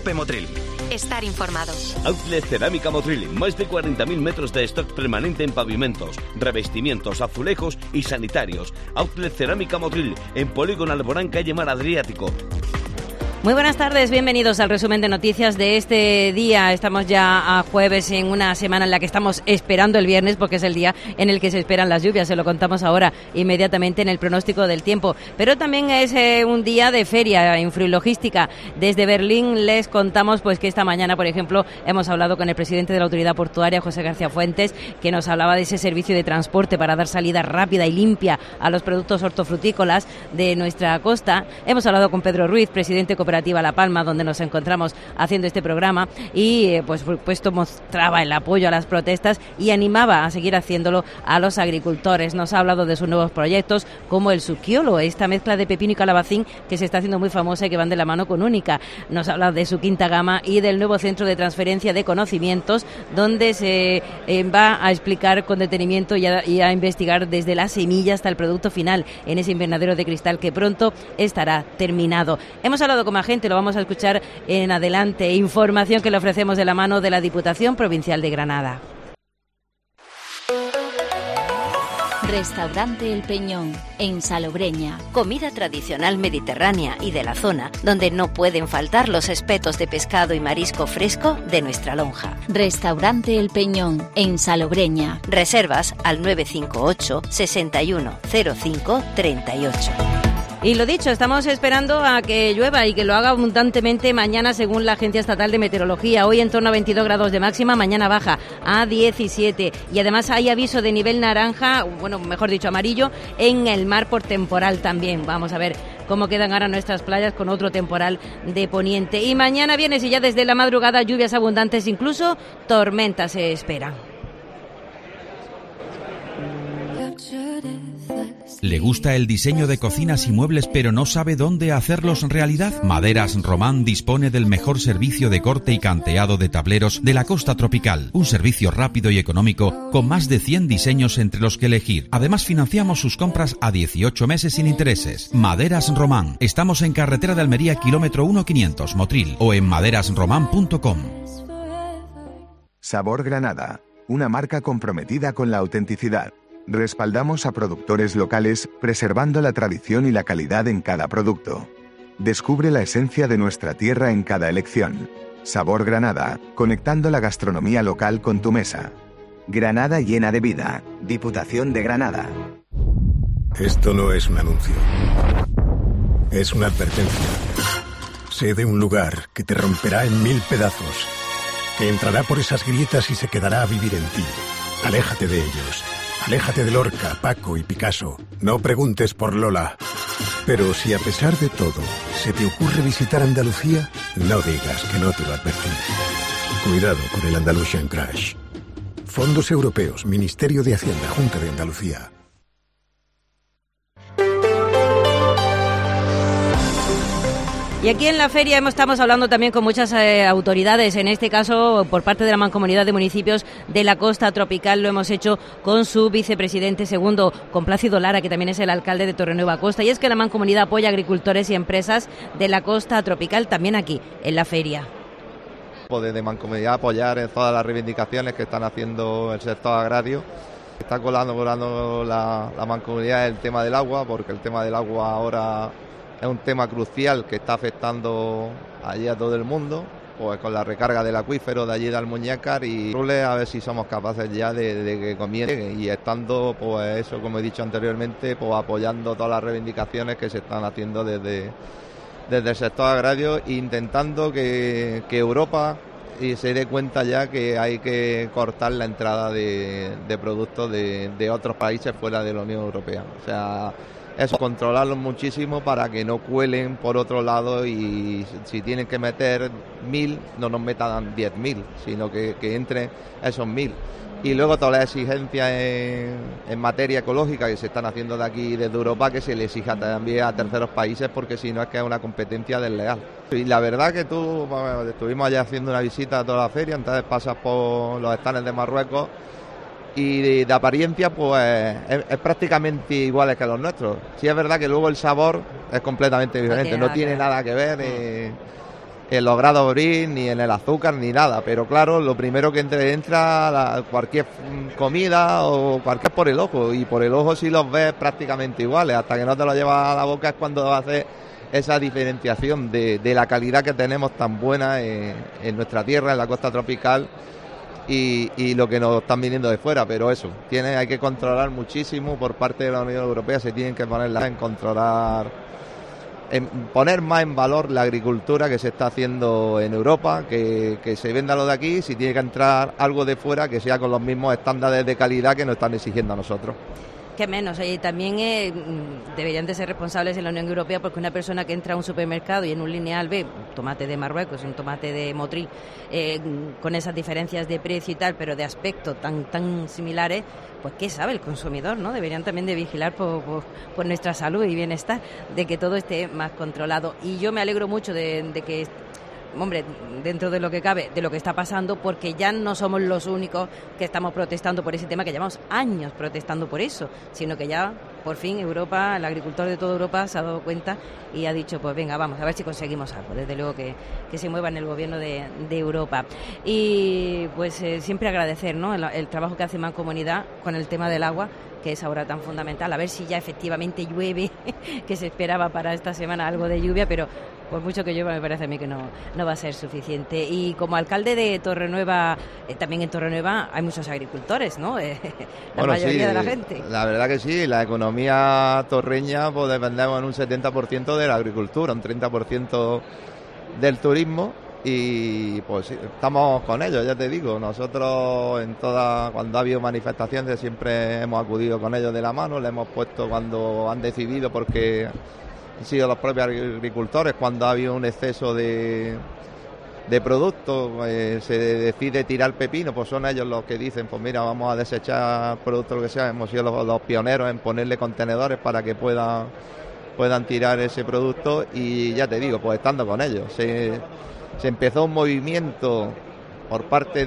Cope Motril. Estar informado. Outlet Cerámica Motril, más de 40.000 metros de stock permanente en pavimentos, revestimientos, azulejos y sanitarios. Outlet Cerámica Motril, en Polígono Alborán, calle Mar Adriático. Muy buenas tardes, bienvenidos al resumen de noticias de este día. Estamos ya a jueves en una semana en la que estamos esperando el viernes porque es el día en el que se esperan las lluvias. Se lo contamos ahora inmediatamente en el pronóstico del tiempo. Pero también es un día de feria en Fruilogística. Desde Berlín les contamos pues que esta mañana, por ejemplo, hemos hablado con el presidente de la Autoridad Portuaria, José García Fuentes, que nos hablaba de ese servicio de transporte para dar salida rápida y limpia a los productos hortofrutícolas de nuestra costa. Hemos hablado con Pedro Ruiz, presidente cooperativa La Palma, donde nos encontramos haciendo este programa, y pues por supuesto mostraba el apoyo a las protestas y animaba a seguir haciéndolo a los agricultores. Nos ha hablado de sus nuevos proyectos, como el Suquiolo, esta mezcla de pepino y calabacín que se está haciendo muy famosa y que van de la mano con Única. Nos habla de su quinta gama y del nuevo centro de transferencia de conocimientos, donde se va a explicar con detenimiento y a investigar desde la semilla hasta el producto final en ese invernadero de cristal que pronto estará terminado. Hemos hablado con gente, lo vamos a escuchar en adelante. Información que le ofrecemos de la mano de la Diputación Provincial de Granada. Restaurante El Peñón, en Salobreña. Comida tradicional mediterránea y de la zona, donde no pueden faltar los espetos de pescado y marisco fresco de nuestra lonja. Restaurante El Peñón, en Salobreña. Reservas al 958 61 05 38. Y lo dicho, estamos esperando a que llueva y que lo haga abundantemente mañana según la Agencia Estatal de Meteorología. Hoy en torno a 22 grados de máxima, mañana baja a 17. Y además hay aviso de nivel naranja, bueno, mejor dicho amarillo, en el mar por temporal también. Vamos a ver cómo quedan ahora nuestras playas con otro temporal de poniente. Y mañana viernes y ya desde la madrugada lluvias abundantes, incluso tormentas se esperan. ¿Le gusta el diseño de cocinas y muebles pero no sabe dónde hacerlos realidad? Maderas Román dispone del mejor servicio de corte y canteado de tableros de la costa tropical. Un servicio rápido y económico con más de 100 diseños entre los que elegir. Además financiamos sus compras a 18 meses sin intereses. Maderas Román. Estamos en carretera de Almería, kilómetro 1500, Motril, o en maderasromán.com. Sabor Granada, una marca comprometida con la autenticidad. Respaldamos a productores locales, preservando la tradición y la calidad en cada producto. Descubre la esencia de nuestra tierra en cada elección. Sabor Granada, conectando la gastronomía local con tu mesa. Granada llena de vida. Diputación de Granada. Esto no es un anuncio. Es una advertencia. Sé de un lugar que te romperá en 1000 pedazos, que entrará por esas grietas y se quedará a vivir en ti. Aléjate de ellos. Aléjate de Lorca, Paco y Picasso. No preguntes por Lola. Pero si a pesar de todo se te ocurre visitar Andalucía, no digas que no te lo advertí. Cuidado con el Andalusian Crash. Fondos Europeos, Ministerio de Hacienda, Junta de Andalucía. Y aquí en la feria estamos hablando también con muchas autoridades, en este caso por parte de la Mancomunidad de Municipios de la Costa Tropical. Lo hemos hecho con su vicepresidente segundo, con Plácido Lara, que también es el alcalde de Torrenueva Costa. Y es que la Mancomunidad apoya a agricultores y empresas de la Costa Tropical también aquí en la feria. De Mancomunidad apoyar en todas las reivindicaciones que están haciendo el sector agrario. Está colando la Mancomunidad el tema del agua, porque el tema del agua ahora es un tema crucial que está afectando allí a todo el mundo, pues con la recarga del acuífero de allí de Almuñécar, y a ver si somos capaces ya de que comience, y estando, pues eso, como he dicho anteriormente, pues apoyando todas las reivindicaciones que se están haciendo desde el sector agrario, intentando que Europa se dé cuenta ya que hay que cortar la entrada de productos de otros países fuera de la Unión Europea. O sea, eso, controlarlos muchísimo para que no cuelen por otro lado, y si tienen que meter 1000, no nos metan 10.000, sino que entren esos 1000. Y luego todas las exigencias en materia ecológica que se están haciendo de aquí, desde Europa, que se le exija también a terceros países, porque si no es que es una competencia desleal. Y la verdad que estuvimos allá haciendo una visita a toda la feria, entonces pasas por los stands de Marruecos, y de apariencia pues es prácticamente iguales que los nuestros. Sí es verdad que luego el sabor es completamente diferente, no tiene nada que ver. en los grados bris, ni en el azúcar, ni nada. Pero claro, lo primero que entra cualquier comida o cualquier por el ojo. Y por el ojo sí los ves prácticamente iguales. Hasta que no te lo llevas a la boca es cuando haces esa diferenciación de la calidad que tenemos tan buena en nuestra tierra, en la costa tropical, y lo que nos están viniendo de fuera. Pero eso, hay que controlar muchísimo por parte de la Unión Europea. Se tienen que ponerla en controlar, poner más en valor la agricultura que se está haciendo en Europa, que se venda lo de aquí. Si tiene que entrar algo de fuera, que sea con los mismos estándares de calidad que nos están exigiendo a nosotros. Que menos, y también deberían de ser responsables en la Unión Europea, porque una persona que entra a un supermercado y en un lineal ve un tomate de Marruecos, un tomate de Motril, con esas diferencias de precio y tal, pero de aspecto tan similares, pues ¿qué sabe el consumidor, no? Deberían también de vigilar por nuestra salud y bienestar, de que todo esté más controlado. Y yo me alegro mucho de que, hombre, dentro de lo que cabe, de lo que está pasando, porque ya no somos los únicos que estamos protestando por ese tema, que llevamos años protestando por eso, sino que ya, por fin, Europa, el agricultor de toda Europa se ha dado cuenta y ha dicho, pues venga, vamos, a ver si conseguimos algo, desde luego que se mueva en el gobierno de Europa. Y pues siempre agradecer, ¿no?, el trabajo que hace Mancomunidad con el tema del agua, que es ahora tan fundamental, a ver si ya efectivamente llueve, que se esperaba para esta semana algo de lluvia, pero por mucho que llueva me parece a mí que no va a ser suficiente. Y como alcalde de Torrenueva, también en Torrenueva hay muchos agricultores, ¿no? La mayoría de la gente. La verdad que sí, la economía torreña pues dependemos en un 70% de la agricultura, un 30% del turismo. Y pues sí, estamos con ellos, ya te digo, nosotros cuando ha habido manifestaciones siempre hemos acudido con ellos de la mano, le hemos puesto cuando han decidido, porque han sido los propios agricultores, cuando ha habido un exceso de productos, se decide tirar pepino, pues son ellos los que dicen, pues mira, vamos a desechar productos, lo que sea. Hemos sido los pioneros en ponerle contenedores para que puedan tirar ese producto, y ya te digo, pues estando con ellos. Se empezó un movimiento por parte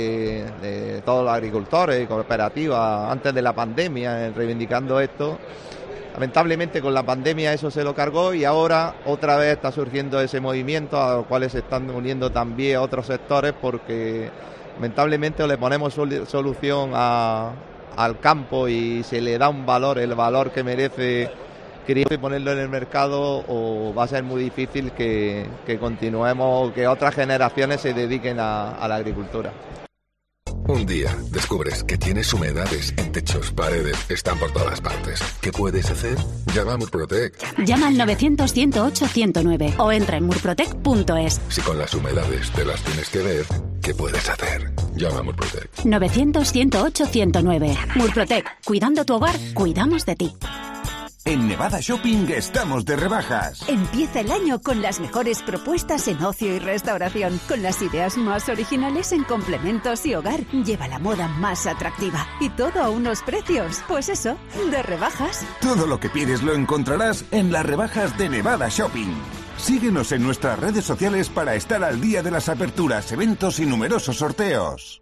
de todos los agricultores y cooperativas antes de la pandemia, reivindicando esto. Lamentablemente con la pandemia eso se lo cargó, y ahora otra vez está surgiendo ese movimiento, a los cuales se están uniendo también otros sectores, porque lamentablemente le ponemos solución al campo y se le da el valor que merece, y ponerlo en el mercado, o va a ser muy difícil que continuemos, que otras generaciones se dediquen a la agricultura. Un día descubres que tienes humedades en techos, paredes, están por todas partes. ¿Qué puedes hacer? Llama a Murprotec. Llama al 900-108-109 o entra en murprotec.es. Si con las humedades te las tienes que ver, ¿qué puedes hacer? Llama a Murprotec. 900-108-109. Murprotec. Cuidando tu hogar, cuidamos de ti. En Nevada Shopping estamos de rebajas. Empieza el año con las mejores propuestas en ocio y restauración, con las ideas más originales en complementos y hogar. Lleva la moda más atractiva y todo a unos precios, pues eso, de rebajas. Todo lo que pides lo encontrarás en las rebajas de Nevada Shopping. Síguenos en nuestras redes sociales para estar al día de las aperturas, eventos y numerosos sorteos.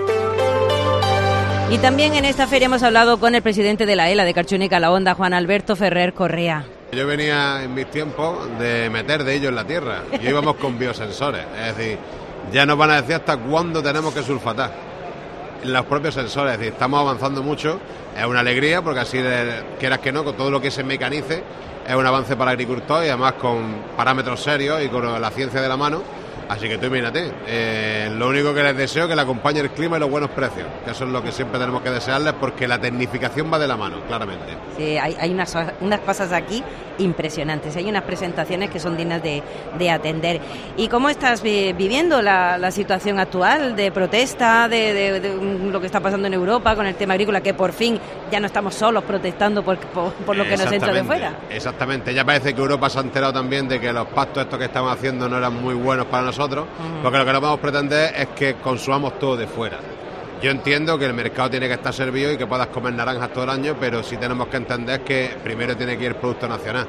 Y también en esta feria hemos hablado con el presidente de la ELA de Carchunica La Honda, Juan Alberto Ferrer Correa. Yo venía en mis tiempos de meter de ellos en la tierra, y íbamos con biosensores, es decir, ya nos van a decir hasta cuándo tenemos que sulfatar los propios sensores, es decir, estamos avanzando mucho, es una alegría, porque así, quieras que no, con todo lo que se mecanice, es un avance para el agricultor, y además con parámetros serios y con la ciencia de la mano. Así que tú imagínate, lo único que les deseo es que le acompañe el clima y los buenos precios, que eso es lo que siempre tenemos que desearles, porque la tecnificación va de la mano, claramente. Sí, hay unas cosas aquí impresionantes, hay unas presentaciones que son dignas de atender. ¿Y cómo estás viviendo la situación actual de protesta, de lo que está pasando en Europa con el tema agrícola, que por fin ya no estamos solos protestando por lo que nos entra de fuera? Exactamente, ya parece que Europa se ha enterado también de que los pactos estos que estamos haciendo no eran muy buenos para nosotros, porque lo que no vamos a pretender es que consumamos todo de fuera. Yo entiendo que el mercado tiene que estar servido y que puedas comer naranjas todo el año, pero sí tenemos que entender que primero tiene que ir el producto nacional.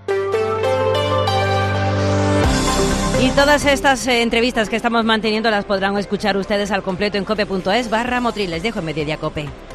Y todas estas entrevistas que estamos manteniendo las podrán escuchar ustedes al completo en cope.es/Motril. Les dejo en Mediodía Cope.